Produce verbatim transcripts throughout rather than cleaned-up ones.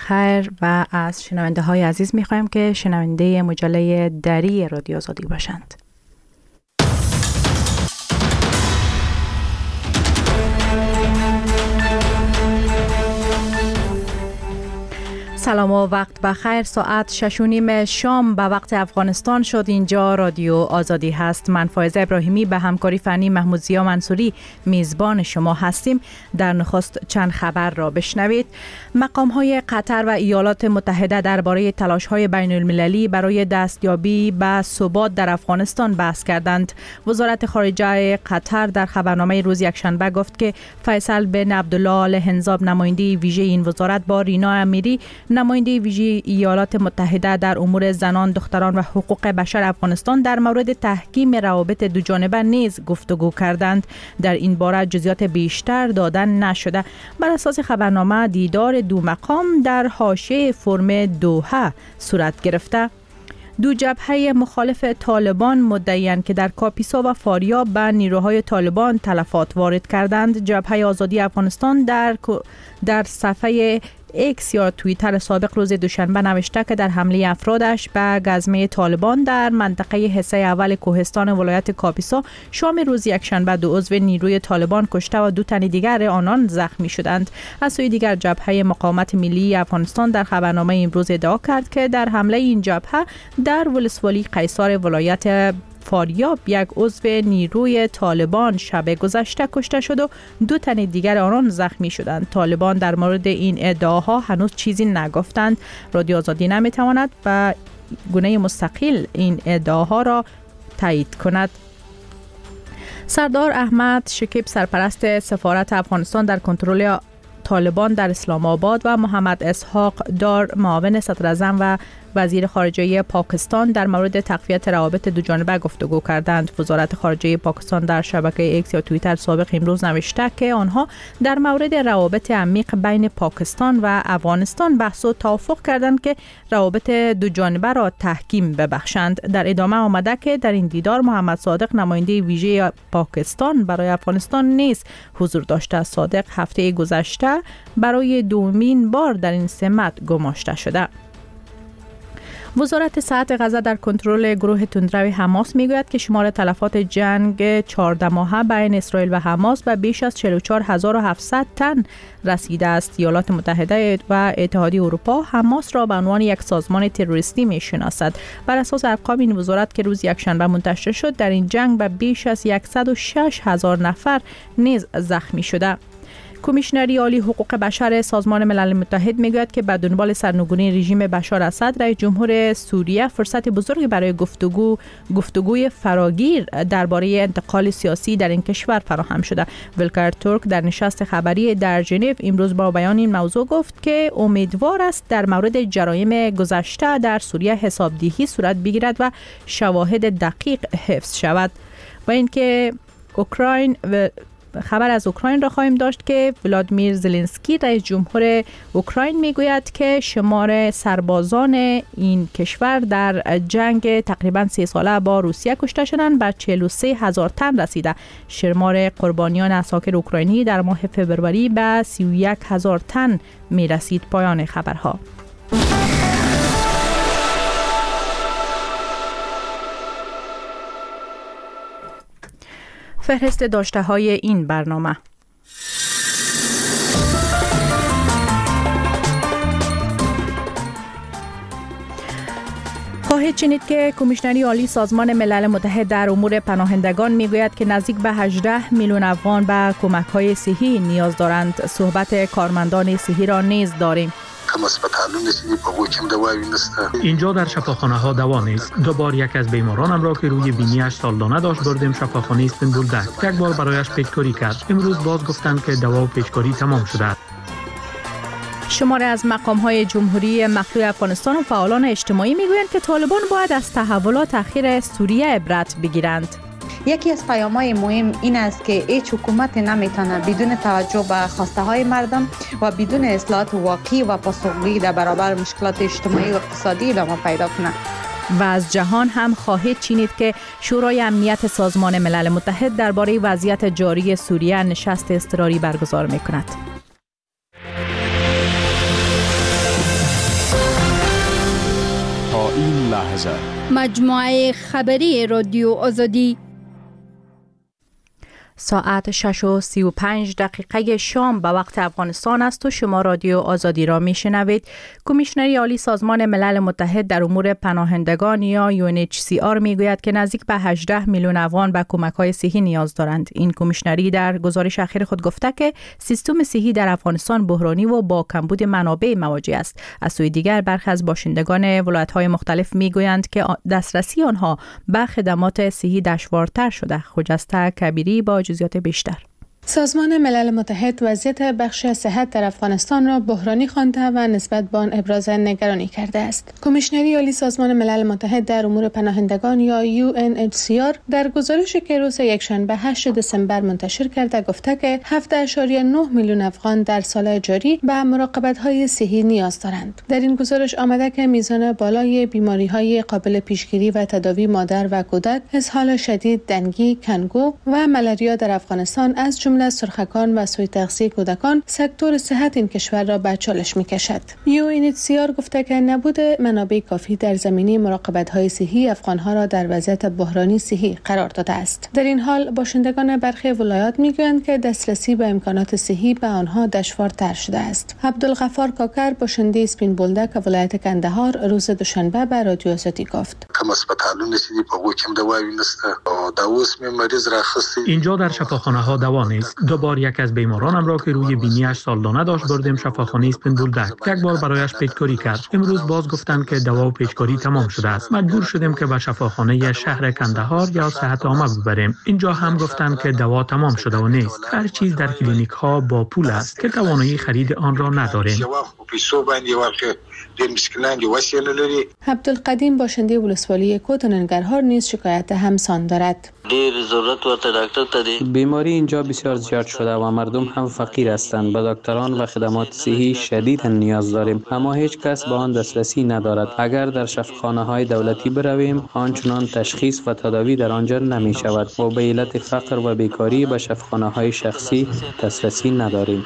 بخیر و از شنونده های عزیز می خواهیم که شنونده مجله دری رادیو آزادی باشند. سلام و وقت بخیر. ساعت شش و نیم شام به وقت افغانستان شد. اینجا رادیو آزادی هست. من فائزه ابراهیمی به همکاری فنی محمود ضیا منصوری میزبان شما هستیم. در نخست چند خبر را بشنوید. مقام های قطر و ایالات متحده درباره تلاش های بین المللی برای دستیابی به ثبات در افغانستان بحث کردند. وزارت خارجه قطر در خبرنامه روز یکشنبه گفت که فیصل بن عبدالله آل حنظاب نماینده ویژه این وزارت با رینا امیری نماینده ویژه ایالات متحده در امور زنان، دختران و حقوق بشر افغانستان در مورد تحکیم روابط دو جانبه نیز گفتگو کردند. در این باره جزئیات بیشتر دادن نشده. بر اساس خبرنامه دیدار دو مقام در حاشیه فرم دوحه صورت گرفته. دو جبهه مخالف طالبان مدعی‌اند که در کاپیسا و فاریاب به نیروهای طالبان تلفات وارد کردند. جبهه آزادی افغانستان در در صفحه ایکس یا توییتر سابق روز دوشنبه نوشته که در حمله افرادش به گزمه طالبان در منطقه حصه اول کوهستان ولایت کاپیسا شام روز یکشنبه دو عضو نیروی طالبان کشته و دو تن دیگر آنان زخمی شدند. از سوی دیگر جبهه مقاومت ملی افغانستان در خبرنامه امروز ادعا کرد که در حمله این جبهه در ولسوالی قیصر ولایت فاریاب یک عضو نیروی طالبان شب گذشته کشته شد و دو تن دیگر آنان زخمی شدند. طالبان در مورد این ادعاها هنوز چیزی نگفتند. رادیو آزادی نمیتواند به گونه مستقل این ادعاها را تایید کند. سردار احمد شکیب سرپرست سفارت افغانستان در کنترل طالبان در اسلام آباد و محمد اسحاق دار معاون صدر اعظم و وزیر خارجه پاکستان در مورد تقویت روابط دو جانبه گفتگو کردند. وزارت خارجه پاکستان در شبکه ایکس یا توییتر سابق امروز نوشته که آنها در مورد روابط عمیق بین پاکستان و افغانستان بحث و توافق کردند که روابط دو جانبه را تحکیم ببخشند. در ادامه آمده که در این دیدار محمد صادق نماینده ویژه پاکستان برای افغانستان نیز حضور داشته. صادق هفته گذشته برای دومین بار در این سمت گماشته شده. وزارت صحت غزه در کنترل گروه تندرو حماس میگوید که شمار تلفات جنگ چهارده ماهه بین اسرائیل و حماس به بیش از چهل و چهار هزار و هفتصد تن رسیده است. ایالات متحده و اتحادیه اروپا حماس را به عنوان یک سازمان تروریستی میشناسد. بر اساس ارقام این وزارت که روز یکشنبه منتشر شد، در این جنگ به بیش از صد و شش هزار نفر نیز زخمی شده. کمیشنری عالی حقوق بشر سازمان ملل متحد میگوید که به دنبال سرنگونی رژیم بشار اسد، رئیس جمهور سوریه فرصت بزرگی برای گفتگو گفتگوی فراگیر درباره انتقال سیاسی در این کشور فراهم شده. ولکر تورک در نشست خبری در ژنو امروز با بیان این موضوع گفت که امیدوار است در مورد جرایم گذشته در سوریه حسابدهی صورت بگیرد و شواهد دقیق حفظ شود. و اینکه اوکراین و خبر از اوکراین را خواهیم داشت که ولادیمیر زلنسکی رئیس جمهور اوکراین میگوید که شمار سربازان این کشور در جنگ تقریبا سه ساله با روسیه کشته شدند به چهل و سه هزار تن رسیده. شمار قربانیان عساکر اوکراینی در ماه فوریه به سی و یک هزار تن می رسید. پایان خبرها. فهرست داشته های این برنامه. خواهید شنید که کمیشنری عالی سازمان ملل متحد در امور پناهندگان میگوید که نزدیک به هجده میلیون افغان به کمک‌های صحی نیاز دارند. صحبت کارمندان صحی را نیز داریم. اینجا در شفاخانه ها دوا نیست. دو بار یک از بیمارانم را که روی بینیش سالدانه داشت بردیم شفاخانه استنبولدک. یک بار برایش پیشکاری کرد. امروز باز گفتند که دوا و پیشکاری تمام شده. شماره از مقام‌های جمهوری مخلوع افغانستان و فعالان اجتماعی میگویند که طالبان باید از تحولات اخیر سوریه عبرت بگیرند. یکی از پیام‌های مهم این است که هیچ حکومت نمیتونه بدون توجه به خواسته های مردم و بدون اصلاحات واقعی و پاسخگویی در برابر مشکلات اجتماعی و اقتصادی ادامه پیدا کنه. و از جهان هم خواهید شنید که شورای امنیت سازمان ملل متحد درباره وضعیت جاری سوریه نشست اضطراری برگزار می‌کند. این لحظه مجموعه خبری رادیو آزادی. ساعت شش و سی و پنج دقیقه شام به وقت افغانستان است و شما رادیو آزادی را می شنوید. کمیشنری عالی سازمان ملل متحد در امور پناهندگان یا یو ان اچ سی آر می گوید که نزدیک به هجده میلیون افغان به کمک‌های صحی نیاز دارند. این کمیشنری در گزارش اخیر خود گفته که سیستم صحی در افغانستان بحرانی و با کمبود منابع مواجه است. از سوی دیگر برخی از باشندگان ولایت‌های مختلف می گویند که دسترسی آنها به خدمات صحی دشوارتر شده. خجسته کبیری با جزئیات بیشتر. سازمان ملل متحد وضعیت بخش صحت در افغانستان را بحرانی خوانده و نسبت به آن ابراز نگرانی کرده است. کمیشنری عالی سازمان ملل متحد در امور پناهندگان یا یو ان اچ سی آر در گزارشی که روز یکشنبه هشتم دسامبر منتشر کرده گفته که هفت اشاری نه میلیون افغان در سال جاری به مراقبت‌های صحی نیاز دارند. در این گزارش آمده که میزان بالای بیماری‌های قابل پیشگیری و تداوی مادر و کودک، اسهال شدید، دنگی، کنگو و ملاریا در افغانستان از جمله سرخکان و سوء تغذیه کودکان سکتور صحت این کشور را به چالش می‌کشد. یو ان اچ سی آر گفته که نبود منابع کافی در زمینه مراقبت‌های صحی افغان‌ها را در وضعیت بحرانی صحی قرار داده است. در این حال باشندگان برخی ولایات می‌گویند که دسترسی به امکانات صحی به آنها دشوارتر شده است. عبدالغفار کاکر باشنده اسپین بولدک ولایت کندهار روز دوشنبه به رادیو آزادی گفت: اینجا در شفاخانه‌ها دوا نیست. دو بار یک از بیمارانم را که روی بینیش سالدانه داشت بردیم شفاخانه اسپین بولدک. یک بار برایش پیچکاری کرد. امروز باز گفتند که دوا و پیچکاری تمام شده است. مجبور شدیم که به شفاخانه شهر کندهار یا صحت عامه ببریم. اینجا هم گفتند که دوا تمام شده و نیست. هر چیز در کلینیک ها با پول است که توانایی خرید آن را نداریم. عبدالقدیم باشنده ولسوالی کوت ننگرهار نیز شکایت همسان دارد. بیماری اینجا بسیار زیاد شده و مردم هم فقیر هستند. به دکتران و خدمات صحی شدیداً نیاز داریم، اما هیچ کس به آن دسترسی ندارد. اگر در شفاخانه‌های دولتی برویم، آنچنان تشخیص و تداوی در آنجا نمی شود و به علت فقر و بیکاری به شفاخانه‌های شخصی دسترسی نداریم.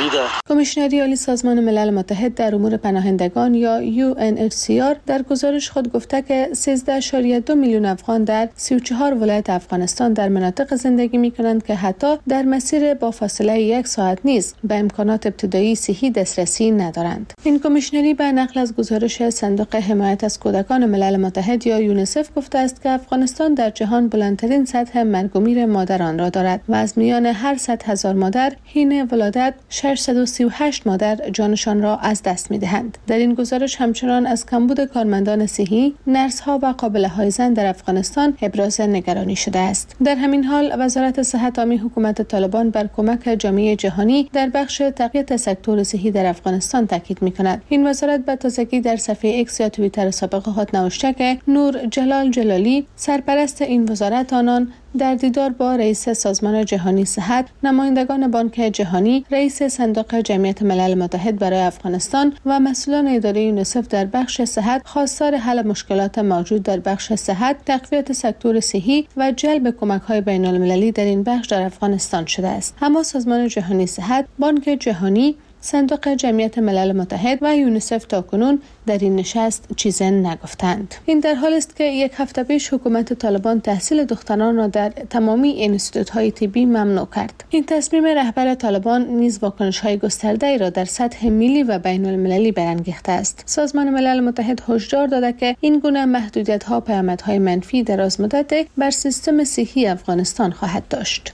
کمیشنری عالی سازمان ملل متحد در امور پناهندگان یا یو ان اچ سی آر در گزارش خود گفته که سیزده ممیز دو میلیون افغان در سی و چهار ولایت افغانستان در مناطق زندگی می‌کنند که حتی در مسیر با فاصله یک ساعت نیز به امکانات ابتدایی صحی دسترسی ندارند. این کمیشنری به نقل از گزارش صندوق حمایت از کودکان ملل متحد یا یونیسف گفته است که افغانستان در جهان بلندترین سطح مرگ و میر مادران را دارد و از میان هر صد هزار مادر حین ولادت ششصد و سی و هشت مادر جانشان را از دست می‌دهند. در این گزارش همچنان از کمبود کارمندان صحی، نرس‌ها و قابله‌های زن در افغانستان ابراز نگرانی شده است. در همین حال وزارت صحت عامه حکومت طالبان بر کمک جامعه جهانی در بخش تقویت سکتور صحی در افغانستان تاکید می‌کند. این وزارت به تازگی در صفحه ایکس یا توییتر سابق خود نوشته که نور جلال جلالی سرپرست این وزارت آنان در دیدار با رئیس سازمان جهانی صحت، نمایندگان بانک جهانی، رئیس صندوق جمعیت ملل متحد برای افغانستان و مسئولان اداره یونیسف در بخش صحت خواستار حل مشکلات موجود در بخش صحت، تقویت سکتور صحی و جلب کمک‌های بین‌المللی در این بخش در افغانستان شده است. اما سازمان جهانی صحت، بانک جهانی، صندوق جمعیت ملل متحد و یونیسف تاکنون در این نشست چیزی نگفتند. این در حال است که یک هفته پیش حکومت طالبان تحصیل دختران را در تمامی انستیتوت‌های طبی ممنوع کرد. این تصمیم رهبر طالبان نیز واکنش‌های گسترده‌ای را در سطح ملی و بین‌المللی برانگیخته است. سازمان ملل متحد هشدار داده که این گونه محدودیت‌ها پیامدهای منفی درازمدت بر سیستم صحی افغانستان خواهد داشت.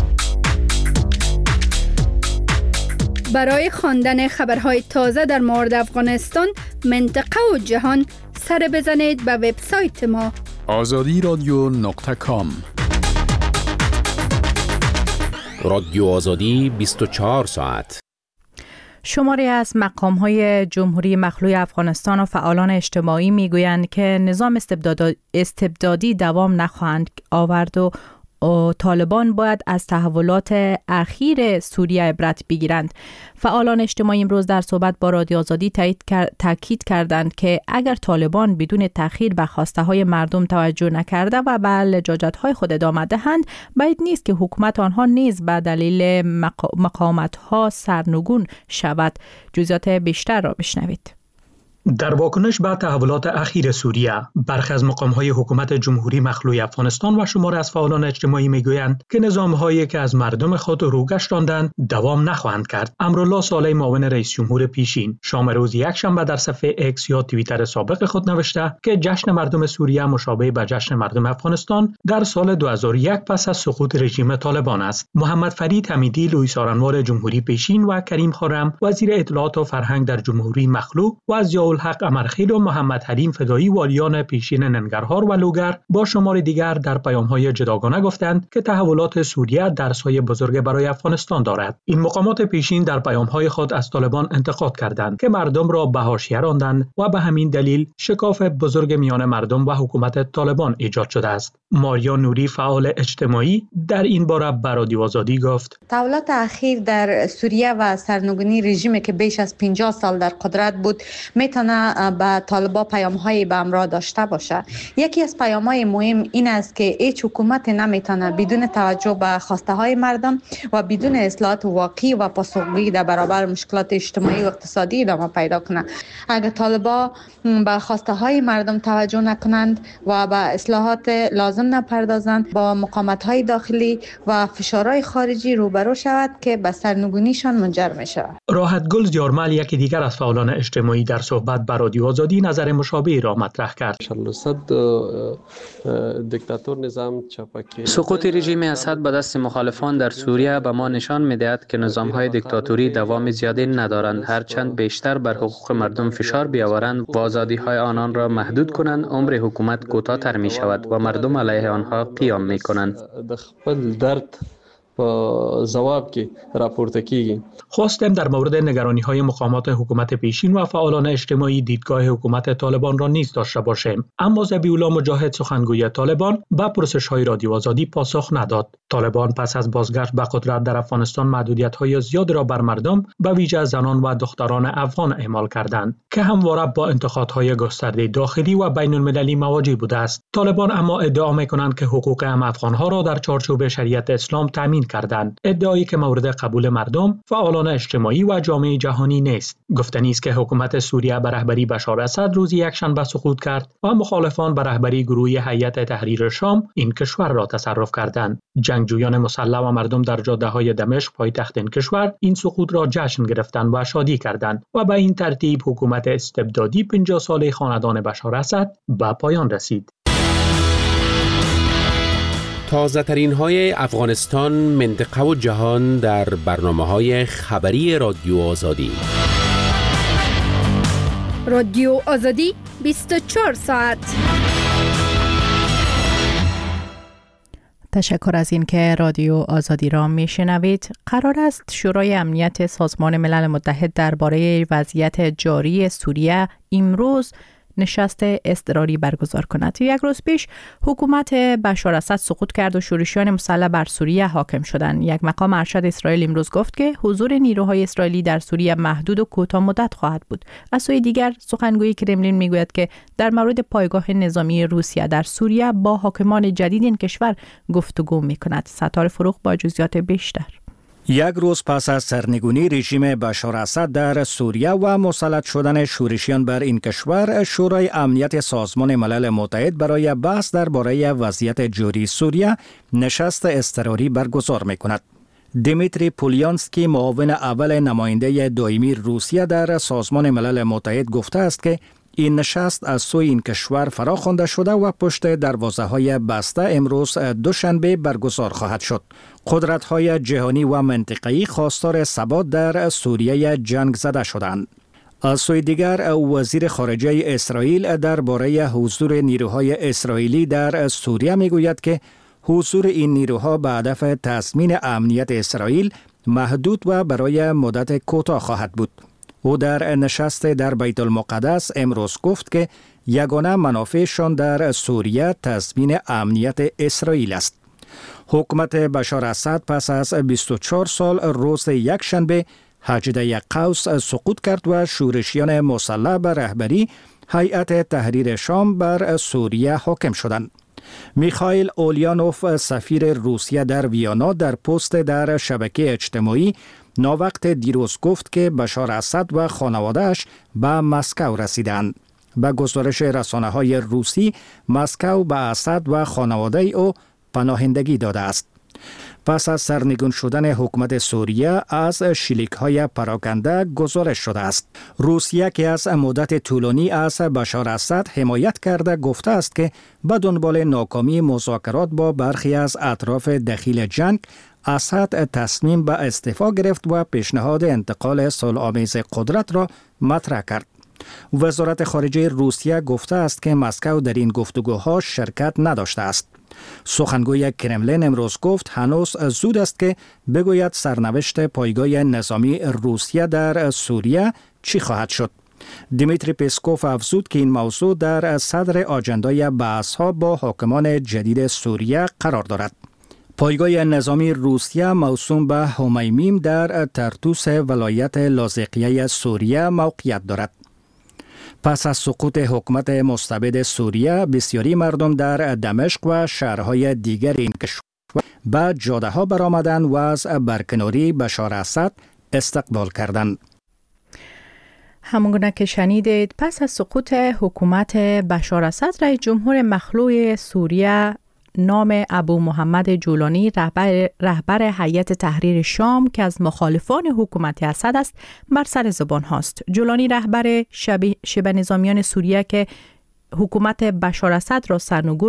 برای خواندن خبرهای تازه در مورد افغانستان، منطقه و جهان سر بزنید به وبسایت ما آزادی رادیو نقطه کام. رادیو آزادی بیست و چهار ساعت. شماری از مقام‌های جمهوری مخلوع افغانستان و فعالان اجتماعی می‌گویند که نظام استبدادی دوام نخواهند آورد و طالبان باید از تحولات اخیر سوریه عبرت بگیرند. فعالان اجتماعی امروز در صحبت با رادیو آزادی تاکید کردند که اگر طالبان بدون تأخیر به خواسته های مردم توجه نکرده و به لجاجت های خود ادامه دهند، بعید نیست که حکومت آنها نیز به دلیل مقاومت ها سرنگون شود. جزئیات بیشتر را بشنوید. در واکنش به تحولات اخیر سوریه، برخی از مقام‌های حکومت جمهوری مخلوع افغانستان و شمار از فعالان اجتماعی میگویند که نظام‌هایی که از مردم خود روگشتاندند دوام نخواهند کرد. امرالله صالح، معاون رئیس جمهور پیشین، شام روز یکشنبه در صفحه اکس یا توییتر سابق خود نوشته که جشن مردم سوریه مشابه به جشن مردم افغانستان در سال دو هزار و یک پس از سقوط رژیم طالبان است. محمد فرید حمیدی، لوئیس آرنوار جمهوری پیشین و کریم خرم وزیر اطلاعات و فرهنگ در جمهوری مخلوع و ضیاءالحق امرخیل و محمد حلیم فدایی، والیان پیشین ننگرهار و لوگر، با شمار دیگر در پیام‌های جداگانه گفتند که تحولات سوریه درس‌های بزرگ برای افغانستان دارد. این مقامات پیشین در پیام‌های خود از طالبان انتقاد کردند که مردم را به حاشیه راندند و به همین دلیل شکاف بزرگ میان مردم و حکومت طالبان ایجاد شده است. ماریا نوری، فعال اجتماعی، در این باره به رادیو آزادی گفت: تحولات اخیر در سوریه و سرنگونی رژیمی که بیش از پنجاه سال در قدرت بود میتونه به طالبان پیام‌های به همراه داشته باشه. یکی از پیام‌های مهم این است که هیچ حکومت نمیتونه بدون توجه به خواسته‌های مردم و بدون اصلاحات واقعی و پاسخگویی در برابر مشکلات اجتماعی و اقتصادی ادامه پیدا کنه. اگر طالبان به خواسته‌های مردم توجه نکنند و به اصلاحات لازم نپردازند، با مقاومت‌های داخلی و فشارهای خارجی روبرو شود که به سرنگونیشان منجر میشه. راحت گل زیارمل، یکی دیگر از فعالان اجتماعی، در صحبت با رادیو آزادی نظر مشابهی را مطرح کرد. سقوط رژیم اسد به دست مخالفان در سوریه به ما نشان می‌دهد که نظام‌های دیکتاتوری دوام زیادی ندارند. هرچند بیشتر بر حقوق مردم فشار بیاورند و آزادی‌های آنان را محدود کنند، عمر حکومت کوتاه‌تر می‌شود و مردم علیه آنها قیام می‌کنند. با جواب که راپورته کیږي. خواستم در مورد نگرانی‌های مقامات حکومت پیشین و فعالان اجتماعی دیدگاه حکومت طالبان را نیز داشته باشیم، اما ذبیح‌الله مجاهد، سخنگوی طالبان، به پرسش‌های رادیو آزادی پاسخ نداد. طالبان پس از بازگشت به قدرت در افغانستان محدودیت‌های زیاد را بر مردم، به ویژه زنان و دختران افغان اعمال کردند که همواره با انتقادهای گسترده داخلی و بین‌المللی مواجه بوده است. طالبان اما ادعا می‌کنند که حقوق هم افغان‌ها را در چارچوب شریعت اسلام تامین کردند، ادعایی که مورد قبول مردم، فعالان اجتماعی و جامعه جهانی نیست. گفتنی است که حکومت سوریه به رهبری بشار اسد روز یکشنبه سقوط کرد و مخالفان به رهبری گروه هیئت تحریر شام این کشور را تصرف کردند. جنگجویان مسلح و مردم در جاده‌های دمشق، پایتخت این کشور، این سقوط را جشن گرفتند و شادی کردند و به این ترتیب حکومت استبدادی پنجاه ساله خاندان بشار اسد به پایان رسید. تازه ترین های افغانستان، منطقه و جهان در برنامه های خبری رادیو آزادی. رادیو آزادی بیست و چهار ساعت. تشکر از این که رادیو آزادی را میشنوید. قرار است شورای امنیت سازمان ملل متحد درباره وضعیت جاری سوریه امروز نشست اضطراری برگزار کند. یک روز پیش حکومت بشار اسد سقوط کرد و شورشیان مسلح بر سوریه حاکم شدند. یک مقام ارشد اسرائیل امروز گفت که حضور نیروهای اسرائیلی در سوریه محدود و کوتاه مدت خواهد بود. از سوی دیگر سخنگوی کرملین میگوید که در مورد پایگاه نظامی روسیه در سوریه با حاکمان جدید این کشور گفتگو میکند. ستاره فروغ با جزئیات بیشتر. یک روز پس از سرنگونی رژیم بشار اسد در سوریه و مسلط شدن شورشیان بر این کشور، شورای امنیت سازمان ملل متحد برای بحث درباره وضعیت جاری سوریه نشست اضطراری برگزار می‌کند. دیمیتری پولیانسکی، معاون اول نماینده دائمی روسیه در سازمان ملل متحد، گفته است که این نشست از سوی این کشور فراخوانده شده و پشت دروازه‌های بسته امروز دوشنبه برگزار خواهد شد. قدرت‌های جهانی و منطقه‌ای خواستار ثبات در سوریه جنگ زده شدند. از سوی دیگر وزیر خارجه اسرائیل درباره حضور نیروهای اسرائیلی در سوریه میگوید که حضور این نیروها به هدف تضمین امنیت اسرائیل محدود و برای مدت کوتاه خواهد بود. او در نشست در بیت المقدس امروز گفت که یگانه منافعشان در سوریه تضمین امنیت اسرائیل است. حکومت بشار اسد پس از بیست و چهار سال روز یکشنبه هجده قوس سقوط کرد و شورشیان مسلح به رهبری هیئت تحریر شام بر سوریه حاکم شدند. میخائیل اولیانوف، سفیر روسیه در ویانا، در پست در شبکه اجتماعی ناوقت دیروز گفت که بشار اسد و خانواده‌اش به مسکو رسیدند. به گزارش رسانه‌های روسی، مسکو به اسد و خانواده او پناهندگی داده است. پس از سرنگون شدن حکومت سوریه از شلیک‌های پراکنده گزارش شده است. روسیه که از مدت طولانی از بشار اسد حمایت کرده گفته است که به دنبال ناکامی مذاکرات با برخی از اطراف دخیل جنگ، اسد تصمیم به استعفا گرفت و پیشنهاد انتقال صلح‌آمیز قدرت را مطرح کرد. وزارت خارجه روسیه گفته است که مسکو در این گفتگوها شرکت نداشته است. سخنگوی کرملین امروز گفت هنوز زود است که بگوید سرنوشت پایگاه نظامی روسیه در سوریه چی خواهد شد. دیمیتری پسکوف افزود که این موضوع در صدر آجندای بحث‌ها با حاکمان جدید سوریه قرار دارد. پایگاه نظامی روسیه موسوم به همیمیم در ترتوس ولایت لاذقیه سوریه موقعیت دارد. پس از سقوط حکومت مستبد سوریه، بسیاری مردم در دمشق و شهرهای دیگر این کشور به جاده ها برآمدند و از برکناری بشار اسد استقبال کردند. همونگونه که شنیدید، پس از سقوط حکومت بشار اسد، رئیس جمهور مخلوع سوریه نام ابو محمد جولانی رهبر رهبر هیئت تحریر شام که از مخالفان حکومت اسد است بر سر زبان هاست. جولانی رهبر شبه نظامیان سوریه که حکومت بشار اسد را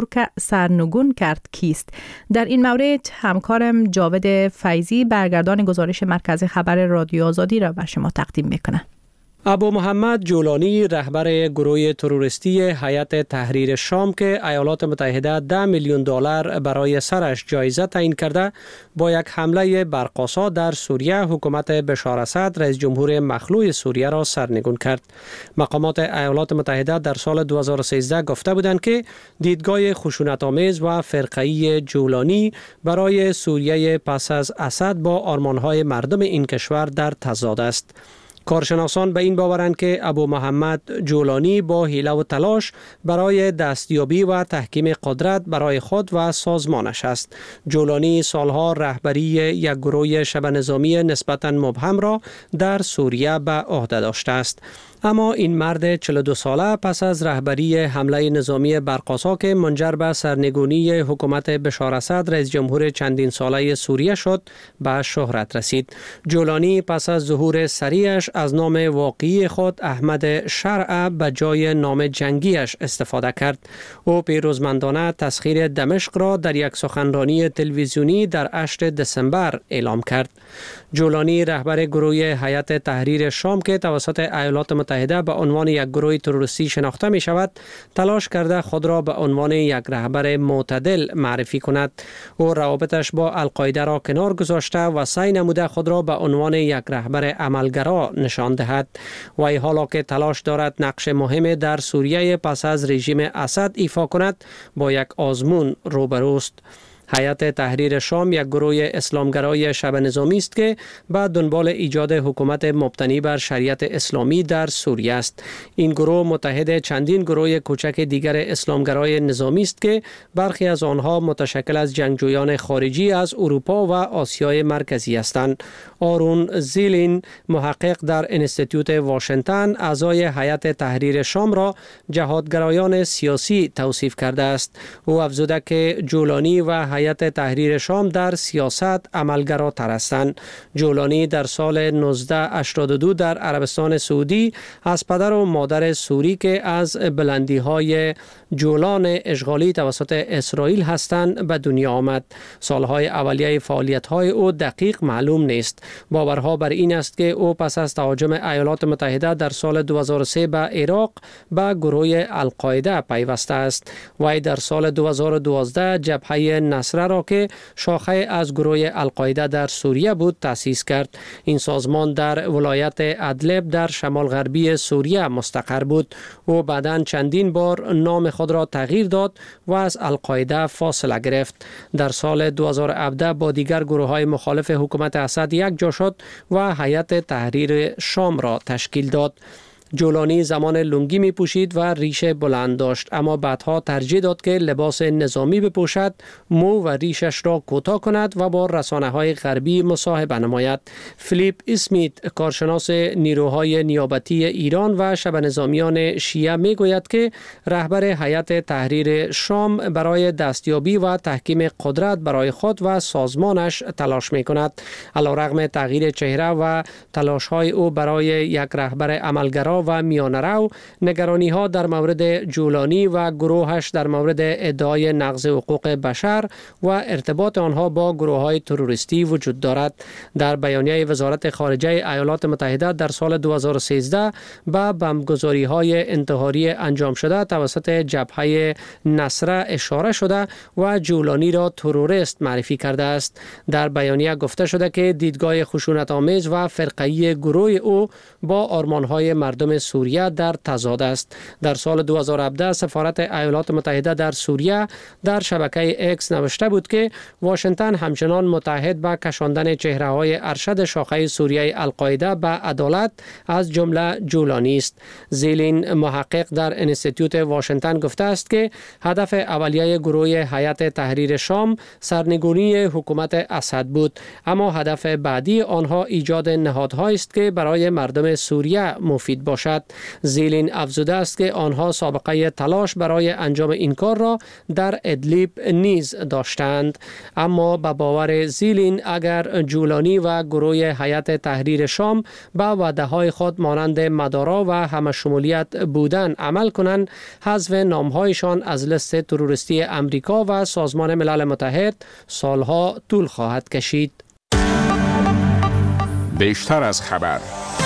سرنگون کرد کیست؟ در این مورد همکارم جاوید فیضی برگردان گزارش مرکز خبر رادیو آزادی را به شما تقدیم میکنه. ابو محمد جولانی رهبر گروه تروریستی هیئت تحریر شام که ایالات متحده ده میلیون دلار برای سرش جایزه تعیین کرده، با یک حمله برق‌آسا در سوریه حکومت بشار اسد رئیس جمهور مخلوع سوریه را سرنگون کرد. مقامات ایالات متحده در سال دو هزار و سیزده گفته بودند که دیدگاه خشونت‌آمیز و فرقه‌ای جولانی برای سوریه پس از اسد با آرمان‌های مردم این کشور در تضاد است. کارشناسان به این باورند که ابو محمد جولانی با حیله و تلاش برای دستیابی و تحکیم قدرت برای خود و سازمانش است. جولانی سالها رهبری یک گروه شبه نظامی نسبتاً مبهم را در سوریه به عهده داشته است. اما این مرد چهل و دو ساله پس از رهبری حمله نظامی برق‌آسا که منجر به سرنگونی حکومت بشار اسد رئیس جمهور چندین ساله سوریه شد، به شهرت رسید. جولانی پس از ظهور سریعش از نام واقعی خود احمد شرع به جای نام جنگیش استفاده کرد. او پیروزمندانه تسخیر دمشق را در یک سخنرانی تلویزیونی در هشتم دسامبر اعلام کرد. جولانی رهبر گروه هیئت تحریر شام که توسط ایالات متحده به عنوان یک گروه تروریستی شناخته می شود، تلاش کرده خود را به عنوان یک رهبر معتدل معرفی کند. او روابطش با القاعده را کنار گذاشته و سعی نموده خود را به عنوان یک رهبر عملگرا نشان دهد. وی حالا که تلاش دارد نقش مهم در سوریه پس از رژیم اسد ایفا کند، با یک آزمون روبروست. هیئت تحریر شام یک گروه اسلامگرای شبه نظامی است که به دنبال ایجاد حکومت مبتنی بر شریعت اسلامی در سوریه است. این گروه متحد چندین گروه کوچک دیگر اسلامگرای نظامی است که برخی از آنها متشکل از جنگجویان خارجی از اروپا و آسیای مرکزی هستند. آرون زیلین، محقق در انستیتوت واشنگتن، اعضای هیئت تحریر شام را جهادگرایان سیاسی توصیف کرده است. او افزوده که جولانی و هیئت تحریر شام در سیاست عملگراتر هستند. جولانی در سال نوزده هشتاد و دو در عربستان سعودی از پدر و مادر سوری که از بلندی های جولان اشغالی توسط اسرائیل هستند به دنیا آمد. سالهای اولیه فعالیت های او دقیق معلوم نیست. باورها بر این است که او پس از تهاجم ایالات متحده در سال دو هزار و سه به عراق به گروه القاعده پیوسته است. وی در سال دو هزار و دوازده جبهه نصره را که شاخه از گروه القاعده در سوریه بود تأسیس کرد. این سازمان در ولایت ادلب در شمال غربی سوریه مستقر بود. او بعداً چندین بار نام خود را تغییر داد و از القاعده فاصله گرفت. در سال دو هزار و هفده با دیگر گروه های مخالف حکومت اسد یک جا شد و هیئت تحریر شام را تشکیل داد. جولانی زمان لنگی می پوشید و ریش بلند داشت، اما بعدها ترجیح داد که لباس نظامی بپوشد، مو و ریشش را کوتاه کند و با رسانه‌های غربی مصاحبه نماید. فیلیپ اسمیت، کارشناس نیروهای نیابتی ایران و شبه نظامیان شیعه می گوید که رهبر هیئت تحریر شام برای دستیابی و تحکیم قدرت برای خود و سازمانش تلاش می کند. علیرغم تغییر چهره و تلاش های او برای یک رهبر عملگرا و میانه‌رو، نگرانی ها در مورد جولانی و گروهش در مورد ادعای نقض حقوق بشر و ارتباط آنها با گروه های تروریستی وجود دارد. در بیانیه وزارت خارجه ایالات متحده در سال دو هزار و سیزده به بمبگذاری های انتحاری انجام شده توسط جبهه نصره اشاره شده و جولانی را تروریست معرفی کرده است. در بیانیه گفته شده که دیدگاه خشونت آمیز و فرقه‌ای گروه او با آرمان‌های مردم سوریه در تضاد است. در سال دو هزار و هفده سفارت ایالات متحده در سوریه در شبکه اکس نوشته بود که واشنگتن همچنان متحد به کشاندن چهره‌های ارشد شاخه سوریه القاعده به عدالت از جمله جولانی است. زیلین، محقق در انستیتوت واشنگتن، گفته است که هدف اولیه گروه هیئت تحریر شام سرنگونی حکومت اسد بود، اما هدف بعدی آنها ایجاد نهادهایی است که برای مردم سوریه مفید باشد. زیلین افزوده است که آنها سابقه تلاش برای انجام این کار را در ادلیب نیز داشتند، اما به باور زیلین اگر جولانی و گروه هیئت تحریر شام به وعده‌های خود مانند مدارا و همشمولیت بودن عمل کنند، حذف نام‌هایشان از لیست تروریستی امریکا و سازمان ملل متحد سالها طول خواهد کشید. بیشتر از خبر.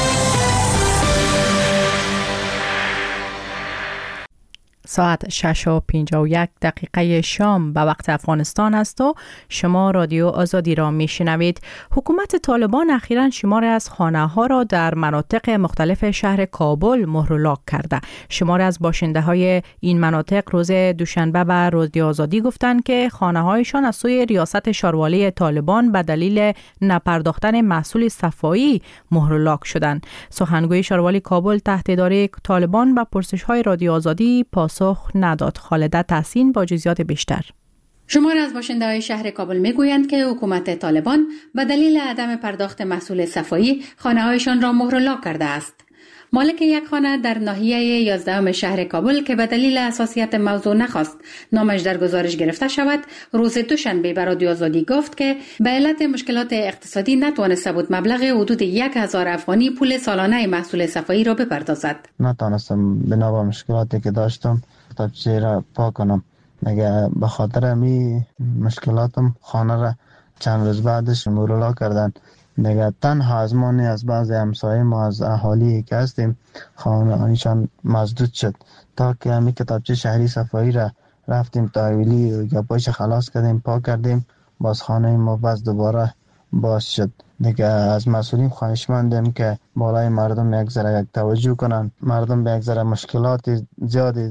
ساعت شش و پنجاه و یک دقیقه شام به وقت افغانستان است و شما رادیو آزادی را می شنوید. حکومت طالبان اخیراً شمار از خانه ها را در مناطق مختلف شهر کابل مهر و لاک کرده. شمار از باشنده های این مناطق روز دوشنبه به رادیو آزادی گفتند که خانه هایشان از سوی ریاست شاروالی طالبان به دلیل نپرداختن محصول صفایی مهر و لاک شدند. سخنگوی شاروالی کابل تحت اداره طالبان به پرسش های رادیو آزادی پاسخ نداد. خالده تحسین با جزئیات بیشتر. شمار از باشنده‌های شهر کابل میگویند که حکومت طالبان به دلیل عدم پرداخت محصول صفایی خانه‌هایشان را مهر و لاک کرده است. مالک یک خانه در ناحیه یازدهم شهر کابل که به دلیل حساسیت موضوع نخواست نامش در گزارش گرفته شود، روز دوشنبه به رادیو آزادی گفت که به علت مشکلات اقتصادی نتوانسته بود مبلغ حدود یک هزار افغانی پول سالانه محصول صفایی را بپردازد. نتوانستم بنا به مشکلاتی که داشتم تابچه را پاک کنم. مگه به خاطر می مشکلاتم خانه را چند روز بعدش مهر و لاک کردن. نگه تنها از ما نه، از بعض همسایه ما، از اهالی که هستیم، خانه آنشان مزدود شد تا که همی کتابچه شهری صفایی را رفتیم تحویلی یا پایش خلاص کردیم، پاک کردیم، باز خانه ما باز دوباره باز شد. دیگه از مسئولین خواهش مندیم که بالای مردم یک ذره یک توجه کنن. مردم به یک ذره مشکلات زیادی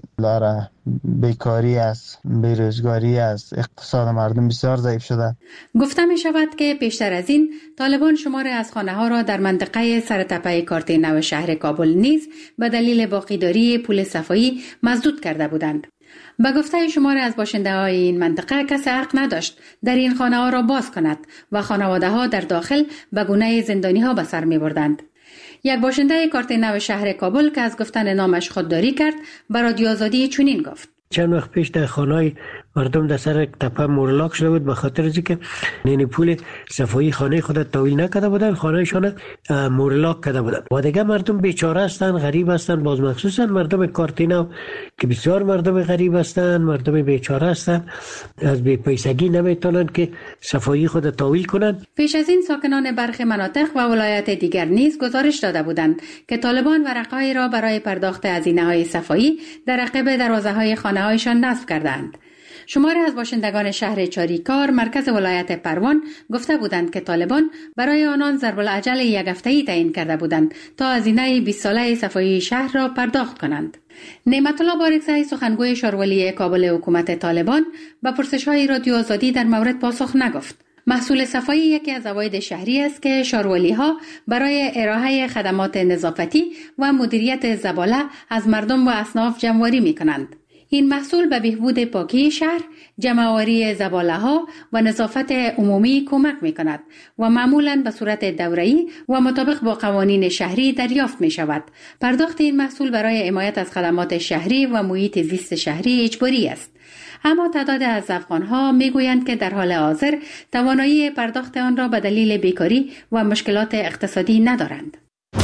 داره، بیکاری است، بیروزگاری است، اقتصاد مردم بسیار ضعیف شده. گفته می شود که پیشتر از این طالبان شماری از خانه ها را در منطقه سرتپه کارت نو شهر کابل نیز به دلیل باقیداری پول صفایی مسدود کرده بودند. به گفته شمار از باشنده های این منطقه کسی حق نداشت در این خانه ها را باز کند و خانواده ها در داخل به گونه زندانی ها به سر می بردند. یک باشنده کارت نو شهر کابل که از گفتن نامش خودداری کرد به رادیو آزادی چنین گفت: چند وقت پیش در خانه‌های مردم در سر تپه مهر لاک شده بود به خاطر اینکه نین پول صفایی خانه خود تحویل نکرده بودن، خانه‌شان مهر لاک کرده بودن. و دیگه مردم بیچاره هستند، غریب هستند، باز مخصوصا مردم کارتینو که بسیار مردم غریب هستند، مردم بیچاره هستند، از بی پیسگی نمیتونن که صفایی خود تحویل کنند. پیش از این ساکنان برخی مناطق و ولایات دیگر نیز گزارش داده بودند که طالبان ورقه‌ای را برای پرداخت هزینه‌های صفایی در عقب دروازه‌های خانه‌هایشان نصب کردند. شماری از باشندگان شهر چاریکار مرکز ولایت پروان گفته بودند که طالبان برای آنان ضرب العجل یک هفته‌ای تعیین کرده بودند تا هزینه بیست ساله صفایی شهر را پرداخت کنند. نعمت الله بارکزئی سخنگوی شاروالی کابل حکومت طالبان به پرسش‌های رادیو آزادی در مورد پاسخ نگفت. محصول صفایی یکی از عواید شهری است که شاروالی‌ها برای ارائه خدمات نظافتی و مدیریت زباله از مردم و اصناف جمع‌آوری می‌کنند. این محصول به بهبود پاکی شهر، جمع‌آوری زباله‌ها و نظافت عمومی کمک می‌کند و معمولاً به صورت دوره‌ای و مطابق با قوانین شهری دریافت می‌شود. پرداخت این محصول برای حمایت از خدمات شهری و محیط زیست شهری اجباری است. اما تعداد از افغان‌ها می‌گویند که در حال حاضر توانایی پرداخت آن را به دلیل بیکاری و مشکلات اقتصادی ندارند.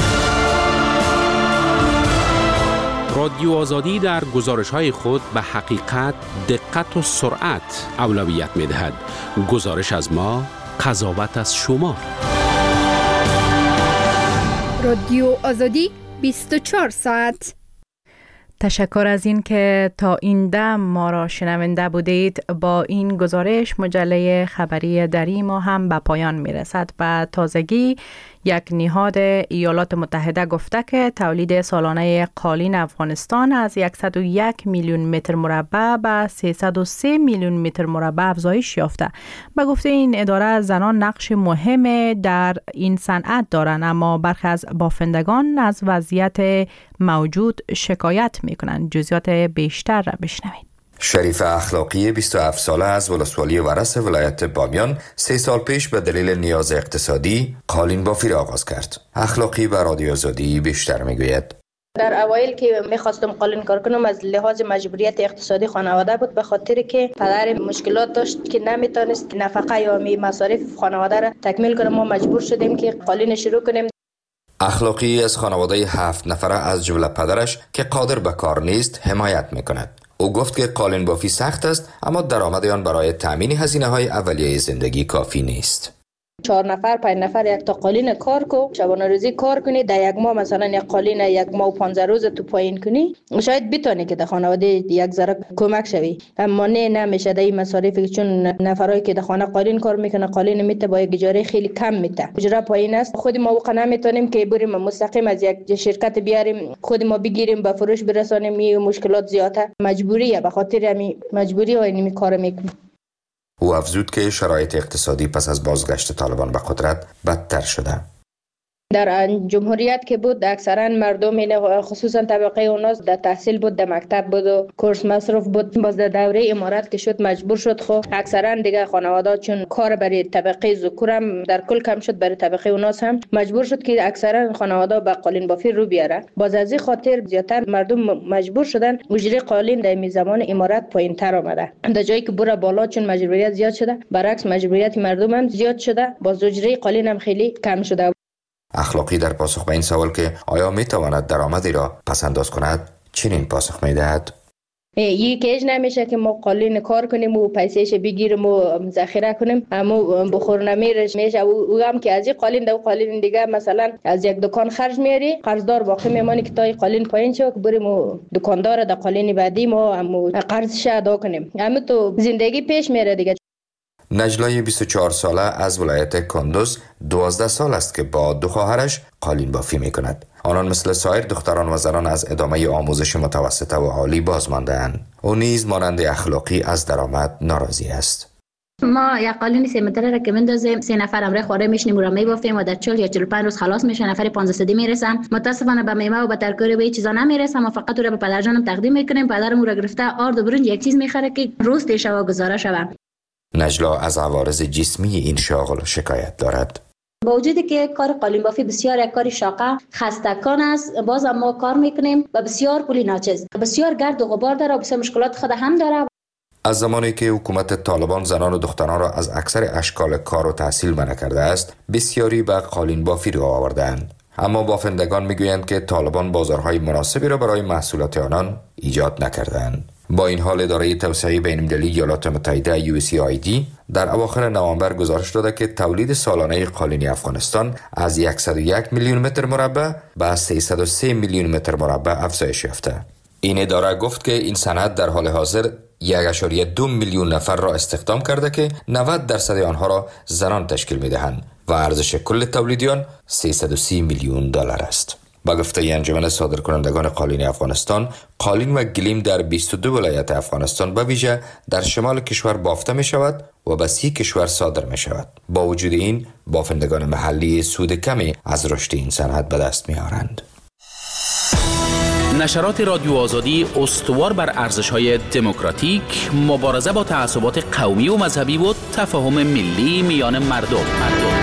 رادیو آزادی در گزارش‌های خود به حقیقت، دقت و سرعت اولویت می‌دهد. گزارش از ما، قضاوت از شما. رادیو آزادی بیست و چهار ساعت. تشکر از این که تا این دم ما را شنونده بودید. با این گزارش مجله خبری دری ما هم به پایان می رسد. به تازگی یک نهاد ایالات متحده گفته که تولید سالانه قالین افغانستان از صد و یک میلیون متر مربع به سیصد و سه میلیون متر مربع افزایش یافته. به گفته این اداره زنان نقش مهم در این صنعت دارند، اما برخی از بافندگان از وضعیت موجود شکایت میکنند. جزئیات بیشتر را بشنوید. شریف اخلاقی بیست و هفت ساله از ولسوالی ورس ولایت بامیان سه سال پیش به دلیل نیاز اقتصادی قالین بافی را آغاز کرد. اخلاقی به رادیو آزادی بیشتر میگوید. در اوایل که میخواستم قالین کار کنم از لحاظ مجبوریت اقتصادی خانواده بود، به خاطر که پدر مشکلات داشت که نمیتونست نفقه یا می مصارف خانواده را تکمیل کنه. ما مجبور شدیم که قالین شروع کنیم. اخلاقی از خانواده هفت نفره از جمله پدرش که قادر به کار نیست حمایت میکند. او گفت که قالین بافی سخت است، اما درآمد آن برای تامین هزینه‌های اولیه زندگی کافی نیست. چهار نفر پنج نفر یک تا قالین کار کو، شبانه روزی کار کنی، در یک ماه مثلا یک قالین یک ماه و پانزده روز تو پایین کنی، شاید بتونی که در خانواده یک ذره کمک شوی. اما نه نمیشه. در این مصارف چون نفرایی که در خانه قالین کار میکنه قالین میته با یک اجاره خیلی کم میته، اجاره پایین است. خود ما واقعا نمیتونیم که بریم مستقیم از یک شرکت بیاریم خود ما بگیریم به فروش برسانیم. این مشکلات زیاده، مجبوریه. به خاطر همین مجبوری و این کارو میکنیم. او افزود که شرایط اقتصادی پس از بازگشت طالبان به قدرت بدتر شده. در جمهوریت که بود اکثرا مردم خصوصا طبقه اوناس در تحصیل بود، در مکتب بود و کورس مصرف بود. باز در دوره امارت که شد مجبور شد خو اکثرا دیگه خانواده چون کار برای طبقه ذکورم در کل کم شد، برای طبقه اوناس هم مجبور شد که اکثرا خانواده به قالین بافی رو بیاره. باز از این خاطر زیاتر مردم مجبور شدن اجره قالین در می زمان امارت پایینتر آمده. در جایی که بره بالا چون مجبوریت زیاد شده، برعکس مجبوریت مردم هم زیاد شده، باز اجره قالین هم خیلی کم شده. اخلاقی در پاسخ به این سوال که آیا می تواند درآمدی را پس انداز کند چنین پاسخ می دهد. یی کېج نمیشه که ما قالین کار کنیم و پیسهش بگیریم و ذخیره کنیم، اما بخور نمیرش میشه. او هم که از این قالین دو قالین دیگه مثلا از یک دکان خرج میاری، قرضدار باقی میمونه که تا قالین پایین شه بریم و دکاندار د قالین بعدی ما هم قرضش ادا کنیم. اما تو زندگی پیش میره دیگه. نجلای بیست و چهار ساله از ولایت کندوز دوازده سال است که با دو خواهرش قالین بافی می کند. آنان مثل سایر دختران و زنان از ادامه آموزش متوسطه و عالی باز مانده‌اند. او نیز مانند اخلاقی از درآمد ناراضی است. ما یک قالین سه متره را که مندازیم سه نفر امره خوره میشنیم و را میبافیم و در چهل یا چهل و پنج روز خلاص میشه. نفر پانزده صدی میرسم. متاسفانه به میوه و به ترکاری و این چیزا نمیرسم و فقط او را به پدرجانم تقدیم میکنیم. پدرم او را گرفته آرد و برنج یک چیز میخره که روز تیشه و گزاره شوه. نجلا از عوارض جسمی این شاغل شکایت دارد. با وجودی که کار قالین بافی بسیار یک کاری شاقه خستکان است، باز ما کار میکنیم و بسیار پولی ناچیز، بسیار گرد و غبار داره و بسیار مشکلات خود هم داره. از زمانی که حکومت طالبان زنان و دختران را از اکثر اشکال کار و تحصیل منع کرده است، بسیاری به قالین بافی رو آوردند. اما بافندگان میگویند که طالبان بازارهای مناسبی را برای محصولات آنان ایجاد نکردند. با این حال اداره توسعه بین‌المللی ایالات متحده یو اس ای آی دی در اواخر نوامبر گزارش داده که تولید سالانه قالینی افغانستان از صد و یک میلیون متر مربع به سیصد و سه میلیون متر مربع افزایش یافته. این اداره گفت که این صنعت در حال حاضر یک ممیز دو میلیون نفر را استخدام کرده که نود درصد آنها را زنان تشکیل می‌دهند و ارزش کل تولید آن سیصد و سی میلیون دلار است. با گفته انجمن صادرکنندگان قالین افغانستان، قالین و گلیم در بیست و دو ولایت افغانستان به ویژه در شمال کشور بافته می شود و به سی کشور صادر می شود. با وجود این، بافندگان محلی سود کمی از رشد این صنعت به دست می آورند. نشرات رادیو آزادی استوار بر ارزش‌های دموکراتیک، مبارزه با تعصبات قومی و مذهبی و تفاهم ملی میان مردم. مردم.